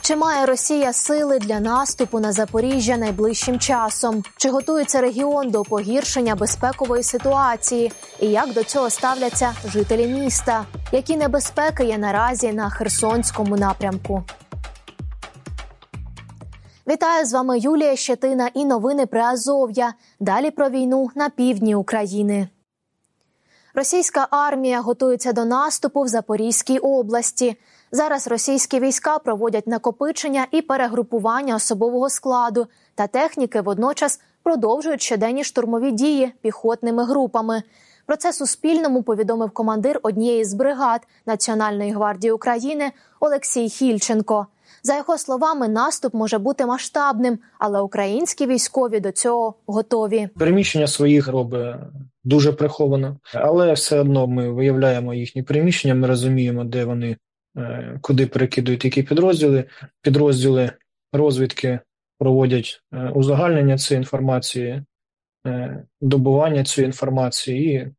Чи має Росія сили для наступу на Запоріжжя найближчим часом? Чи готується регіон до погіршення безпекової ситуації? І як до цього ставляться жителі міста? Які небезпеки є наразі на Херсонському напрямку? Вітаю, з вами Юлія Щетина і новини Приазов'я. Далі про війну на півдні України. Російська армія готується до наступу в Запорізькій області. Зараз російські війська проводять накопичення і перегрупування особового складу та техніки, водночас продовжують щоденні штурмові дії піхотними групами. Про це Суспільному повідомив командир однієї з бригад Національної гвардії України Олексій Хільченко. За його словами, наступ може бути масштабним, але українські військові до цього готові. Переміщення своїх робить дуже приховано, але все одно ми виявляємо їхні переміщення, ми розуміємо, де вони, куди перекидують які підрозділи. Підрозділи розвідки проводять узагальнення цієї інформації, добування цієї інформації і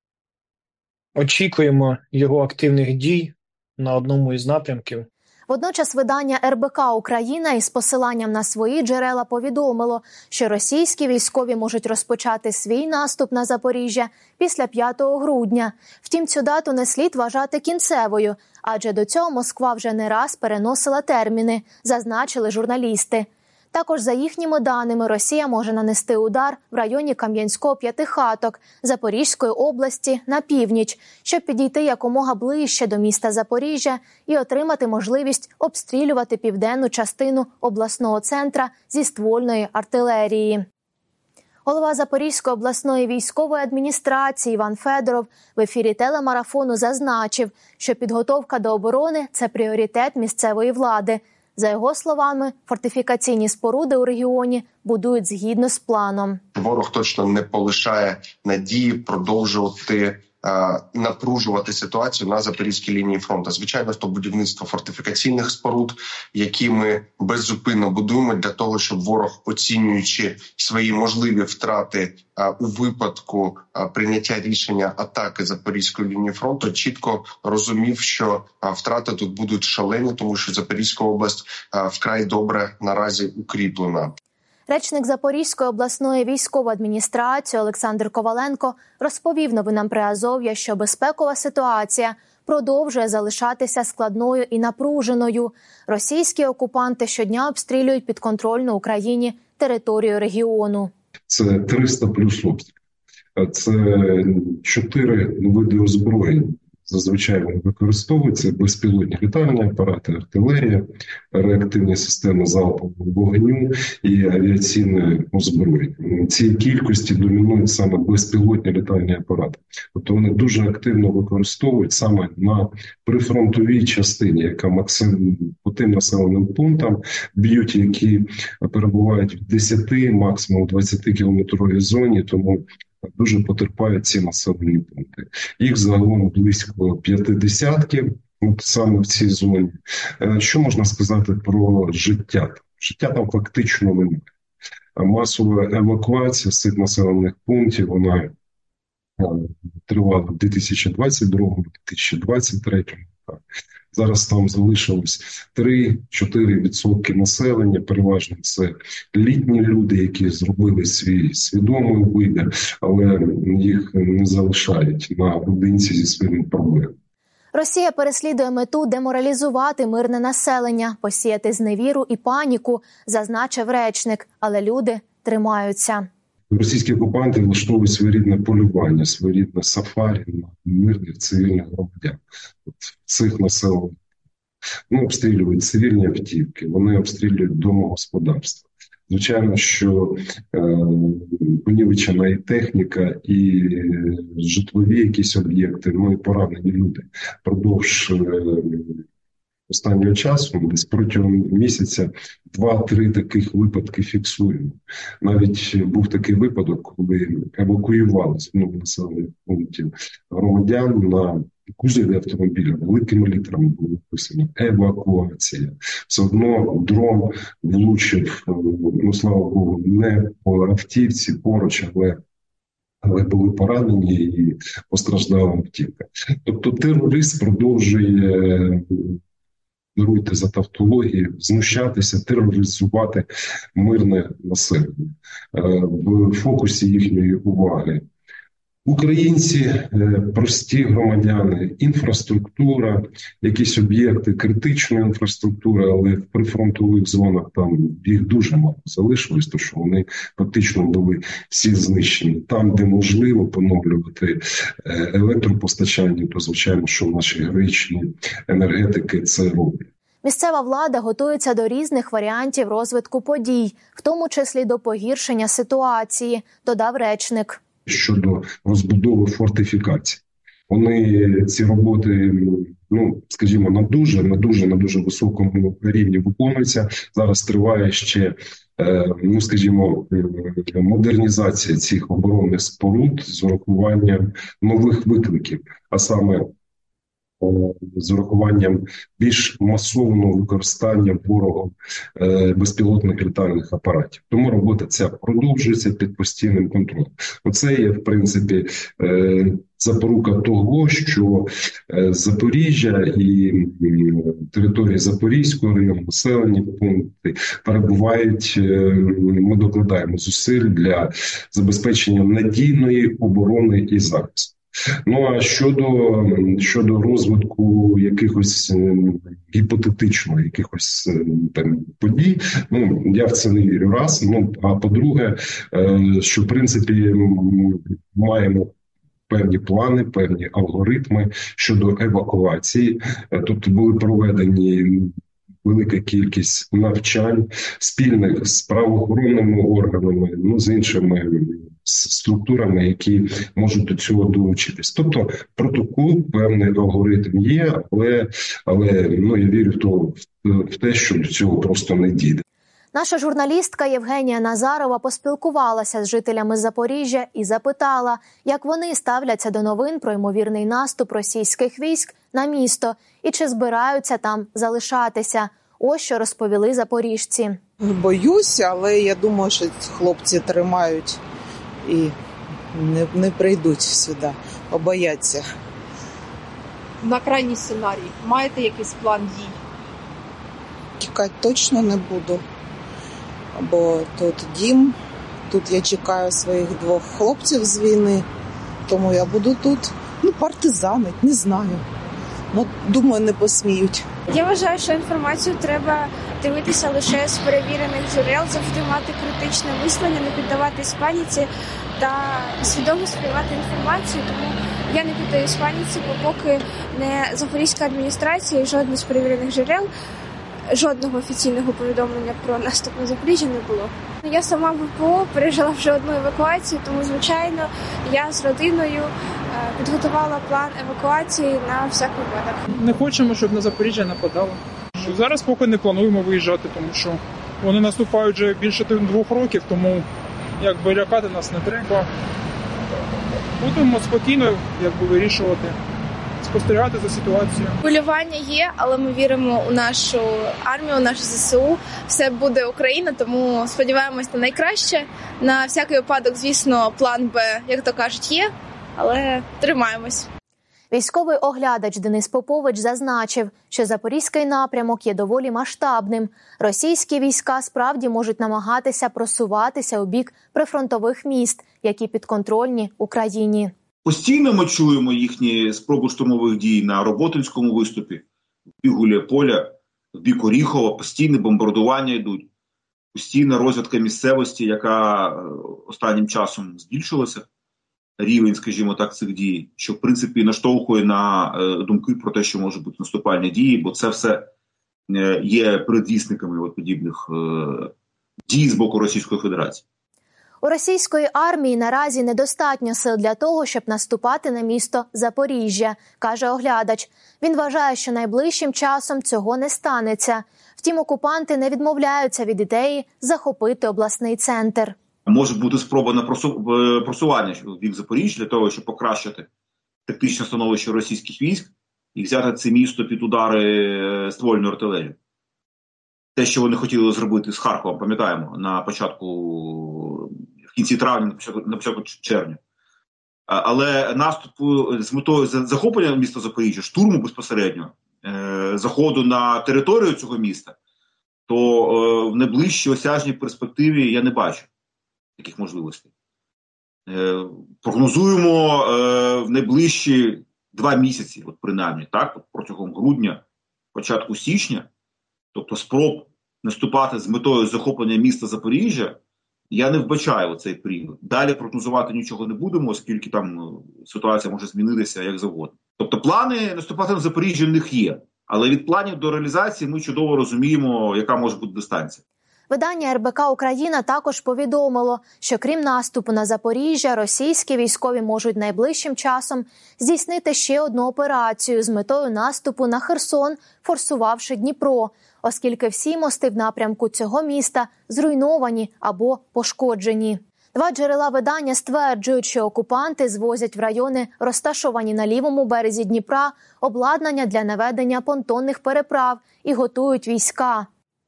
очікуємо його активних дій на одному із напрямків. Водночас видання РБК «Україна» із посиланням на свої джерела повідомило, що російські військові можуть розпочати свій наступ на Запоріжжя після 5 грудня. Втім, цю дату не слід вважати кінцевою, адже до цього Москва вже не раз переносила терміни, зазначили журналісти. Також, за їхніми даними, Росія може нанести удар в районі Кам'янського П'ятихаток Запорізької області на північ, щоб підійти якомога ближче до міста Запоріжжя і отримати можливість обстрілювати південну частину обласного центра зі ствольної артилерії. Голова Запорізької обласної військової адміністрації Іван Федоров в ефірі телемарафону зазначив, що підготовка до оборони – це пріоритет місцевої влади. За його словами, фортифікаційні споруди у регіоні будують згідно з планом. Ворог точно не полишає надії продовжувати напружувати ситуацію на Запорізькій лінії фронту. Звичайно, то будівництво фортифікаційних споруд, які ми беззупинно будуємо для того, щоб ворог, оцінюючи свої можливі втрати у випадку прийняття рішення атаки Запорізької лінії фронту, чітко розумів, що втрати тут будуть шалені, тому що Запорізька область вкрай добре наразі укріплена. Речник Запорізької обласної військової адміністрації Олександр Коваленко розповів новинам Приазов'я, що безпекова ситуація продовжує залишатися складною і напруженою. Російські окупанти щодня обстрілюють підконтрольну Україні територію регіону. Це 300 плюс обстрілів. Це 4 види озброєнь. Зазвичай вони використовуються: безпілотні літальні апарати, артилерія, реактивні системи залпового вогню і авіаційне озброєння. Цієї кількості домінують саме безпілотні літальні апарати. Тобто вони дуже активно використовують саме на прифронтовій частині, яка максимум по тим населеним пунктам б'ють, які перебувають в 10, максимум 20-кілометровій зоні, тому дуже потерпають ці населені пункти. Їх загалом близько 50, саме в цій зоні. Що можна сказати про життя? Життя там фактично немає. Масова евакуація з цих населених пунктів, вона тривала в 2022-2023. Зараз там залишилось 3-4% населення, переважно це літні люди, які зробили свій свідомий вибір, але їх не залишають наодинці зі своїми проблемами. Росія переслідує мету деморалізувати мирне населення, посіяти зневіру і паніку, зазначив речник, але люди тримаються. Російські окупанти влаштовують своєрідне полювання, своєрідне сафарі на мирних цивільних громадян. Цих населених обстрілюють цивільні автівки, вони обстрілюють домогосподарства. Звичайно, що понівечена і техніка, і житлові якісь об'єкти, і поранені люди. Продовж останнього часу, десь протягом місяця, 2-3 таких випадки фіксуємо. Навіть був такий випадок, коли евакуювали з населених пунктів громадян на кузові автомобіля великими літерами було написано «евакуація». Все одно дрон влучив, слава Богу, не по автівці поруч, але були поранені і постраждала автівка. Тобто терорист продовжує даруйте за тавтологію, знущатися, тероризувати мирне населення. В фокусі їхньої уваги українці, прості громадяни, інфраструктура, якісь об'єкти критичної інфраструктури, але в прифронтових зонах там їх дуже мало залишилось, тому що вони фактично були всі знищені. Там, де можливо поновлювати електропостачання, то звичайно, що наші героїчні енергетики це роблять. Місцева влада готується до різних варіантів розвитку подій, в тому числі до погіршення ситуації, додав речник. Щодо розбудови фортифікацій. Вони ці роботи, скажімо, на дуже високому рівні виконуються. Зараз триває ще, модернізація цих оборонних споруд з урахуванням нових викликів, а саме з урахуванням більш масового використання ворогом безпілотних літальних апаратів. Тому робота ця продовжується під постійним контролем. Оце є, в принципі, запорука того, що Запоріжжя і території Запорізького району, населені пункти перебувають, ми докладаємо зусиль для забезпечення надійної оборони і захисту. Ну а щодо розвитку якихось якихось подій, я в це не вірю. Раз. А по-друге, що в принципі маємо певні плани, певні алгоритми щодо евакуації. Тобто були проведені велика кількість навчань спільних з правоохоронними органами, з іншими структурами, які можуть до цього долучитись. Тобто протокол, певний алгоритм є, але я вірю в те, що до цього просто не дійде. Наша журналістка Євгенія Назарова поспілкувалася з жителями Запоріжжя і запитала, як вони ставляться до новин про ймовірний наступ російських військ на місто і чи збираються там залишатися. Ось що розповіли запоріжці. Боюсь, але я думаю, що хлопці тримають і не прийдуть сюди, побояться. На крайній сценарій маєте якийсь план дій? Тікати точно не буду, бо тут дім, тут я чекаю своїх 2 хлопців з війни, тому я буду тут, партизанить, не знаю. Думаю, не посміють. Я вважаю, що інформацію треба дивитися лише з перевірених джерел, завжди мати критичне мислення, не піддаватись паніці та свідомо сприймати інформацію. Тому я не піддаюсь паніці, бо поки не Запорізька адміністрація і жодне з перевірених джерел, жодного офіційного повідомлення про наступ на Запоріжжя не було. Я сама в ВПО пережила вже одну евакуацію, тому, звичайно, я з родиною підготувала план евакуації на всяк випадок. Не хочемо, щоб на Запоріжжя нападало. Зараз поки не плануємо виїжджати, тому що вони наступають вже більше 2 років, тому лякати нас не треба. Будемо спокійно вирішувати, спостерігати за ситуацією. Хвилювання є, але ми віримо у нашу армію, у нашу ЗСУ. Все буде Україна, тому сподіваємось на найкраще. На всякий випадок, звісно, план Б, як то кажуть, є, але тримаємось. Військовий оглядач Денис Попович зазначив, що запорізький напрямок є доволі масштабним. Російські війська справді можуть намагатися просуватися у бік прифронтових міст, які підконтрольні Україні. Постійно ми чуємо їхні спроби штурмових дій на Роботинському виступі, в бік Гуляйполя, в бік Оріхова, постійне бомбардування йдуть, постійна розвідка місцевості, яка останнім часом збільшилася, рівень, скажімо так, цих дій, що, в принципі, наштовхує на думки про те, що можуть бути наступальні дії, бо це все є передвісниками подібних дій з боку Російської Федерації. У російської армії наразі недостатньо сил для того, щоб наступати на місто Запоріжжя, каже оглядач. Він вважає, що найближчим часом цього не станеться. Втім, окупанти не відмовляються від ідеї захопити обласний центр. Може бути спроба на просування в бік Запоріжжя для того, щоб покращити тактичне становище російських військ і взяти це місто під удари ствольної артилерії. Те, що вони хотіли зробити з Харковом, пам'ятаємо, в кінці травня, на початку червня. Але наступ з метою захоплення міста Запоріжжя, штурму безпосередньо, заходу на територію цього міста, то в найближчій осяжній перспективі я не бачу таких можливостей. Прогнозуємо в найближчі 2 місяці, от принаймні, так, от протягом грудня, початку січня, тобто спроб наступати з метою захоплення міста Запоріжжя, я не вбачаю цей період. Далі прогнозувати нічого не будемо, оскільки там ситуація може змінитися як завгодно. Тобто плани наступати на Запоріжжя в них є, але від планів до реалізації ми чудово розуміємо, яка може бути дистанція. Видання РБК «Україна» також повідомило, що крім наступу на Запоріжжя, російські військові можуть найближчим часом здійснити ще одну операцію з метою наступу на Херсон, форсувавши Дніпро, оскільки всі мости в напрямку цього міста зруйновані або пошкоджені. 2 джерела видання стверджують, що окупанти звозять в райони, розташовані на лівому березі Дніпра, обладнання для наведення понтонних переправ і готують війська.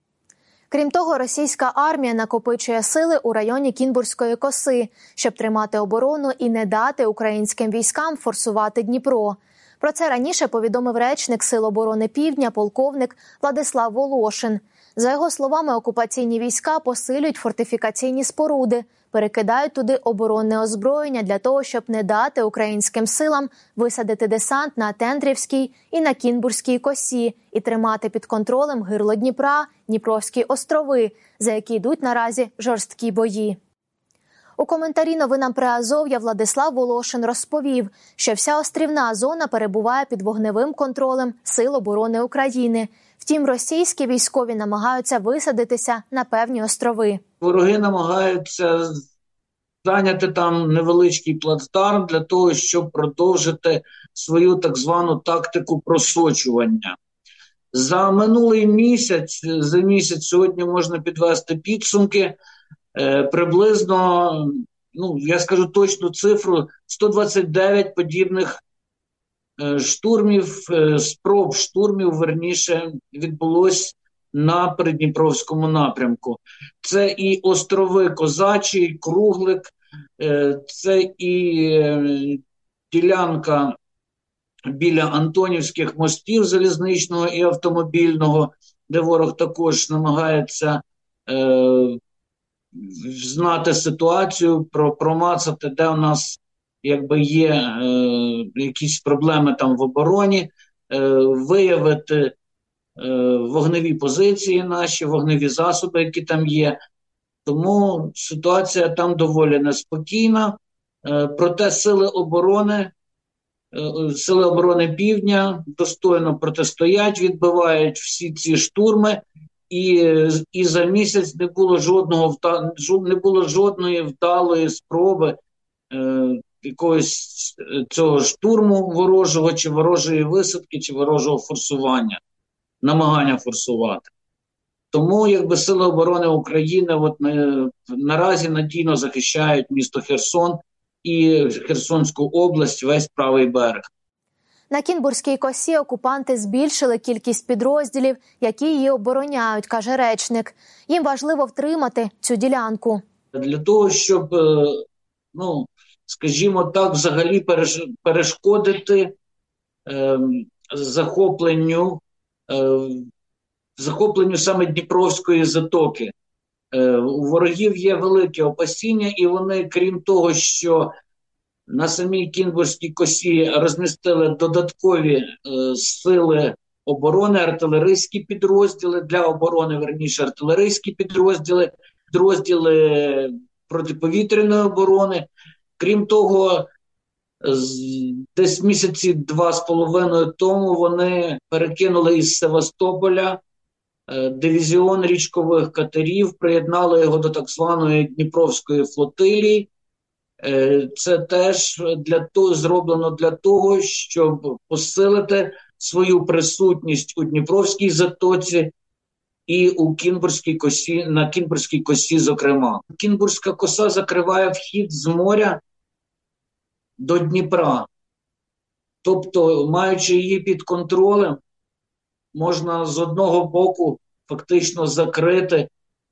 Крім того, російська армія накопичує сили у районі Кінбурзької коси, щоб тримати оборону і не дати українським військам форсувати Дніпро. Про це раніше повідомив речник Сил оборони Півдня полковник Владислав Волошин. За його словами, окупаційні війська посилюють фортифікаційні споруди, перекидають туди оборонне озброєння для того, щоб не дати українським силам висадити десант на Тендрівській і на Кінбурзькій косі і тримати під контролем гирло Дніпра, Дніпровські острови, за які йдуть наразі жорсткі бої. У коментарі новинам Приазов'я Владислав Волошин розповів, що вся острівна зона перебуває під вогневим контролем Сил оборони України. Втім, російські військові намагаються висадитися на певні острови. Вороги намагаються зайняти там невеличкий плацдарм для того, щоб продовжити свою так звану тактику просочування. За минулий місяць, сьогодні можна підвести підсумки, приблизно, я скажу точну цифру, 129 подібних спроб штурмів, відбулось на Придніпровському напрямку. Це і острови Козачий, Круглик, це і ділянка біля Антонівських мостів залізничного і автомобільного, де ворог також намагається знати ситуацію, промацати, де у нас є якісь проблеми там в обороні, виявити вогневі позиції наші, вогневі засоби, які там є. Тому ситуація там доволі неспокійна. Проте Сили оборони Півдня достойно протистоять, відбивають всі ці штурми. І за місяць не було жодної вдалої спроби якогось цього штурму ворожого, чи ворожої висадки, чи ворожого форсування, намагання форсувати. Тому Сили оборони України наразі надійно захищають місто Херсон і Херсонську область, весь правий берег. На Кінбурзькій косі окупанти збільшили кількість підрозділів, які її обороняють, каже речник. Їм важливо втримати цю ділянку. Для того, щоб, скажімо так, взагалі перешкодити захопленню саме Дніпровської затоки. У ворогів є велике опасіння, і вони, крім того, що на самій Кінбурзькій косі розмістили додаткові сили оборони, артилерійські підрозділи, для оборони, артилерійські підрозділи протиповітряної оборони. Крім того, десь місяці 2,5 тому вони перекинули із Севастополя дивізіон річкових катерів, приєднали його до так званої Дніпровської флотилії. Це теж зроблено для того, щоб посилити свою присутність у Дніпровській затоці і у Кінбурзькій косі, на Кінбурзькій косі, зокрема. Кінбурзька коса закриває вхід з моря до Дніпра. Тобто, маючи її під контролем, можна з одного боку фактично закрити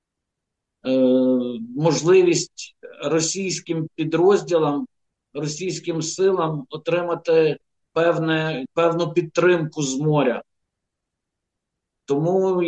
можливість російським підрозділам, російським силам отримати певну підтримку з моря. Тому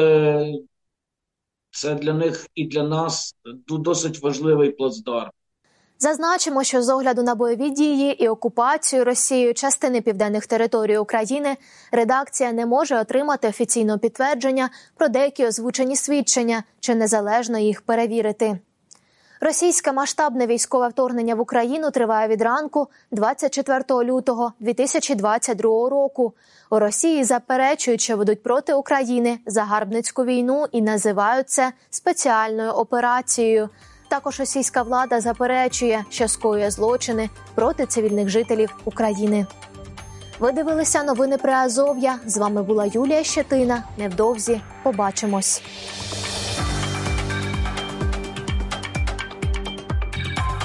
це для них і для нас досить важливий плацдарм. Зазначимо, що з огляду на бойові дії і окупацію Росією частини південних територій України редакція не може отримати офіційного підтвердження про деякі озвучені свідчення чи незалежно їх перевірити. Російське масштабне військове вторгнення в Україну триває від ранку 24 лютого 2022 року. У Росії заперечують, що ведуть проти України загарбницьку війну і називають це спеціальною операцією. Також російська влада заперечує, що скоює злочини проти цивільних жителів України. Ви дивилися новини Приазов'я. З вами була Юлія Щетина. Невдовзі побачимось.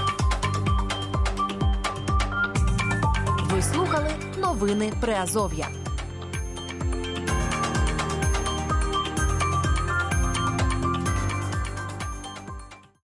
Ви слухали новини Приазов'я.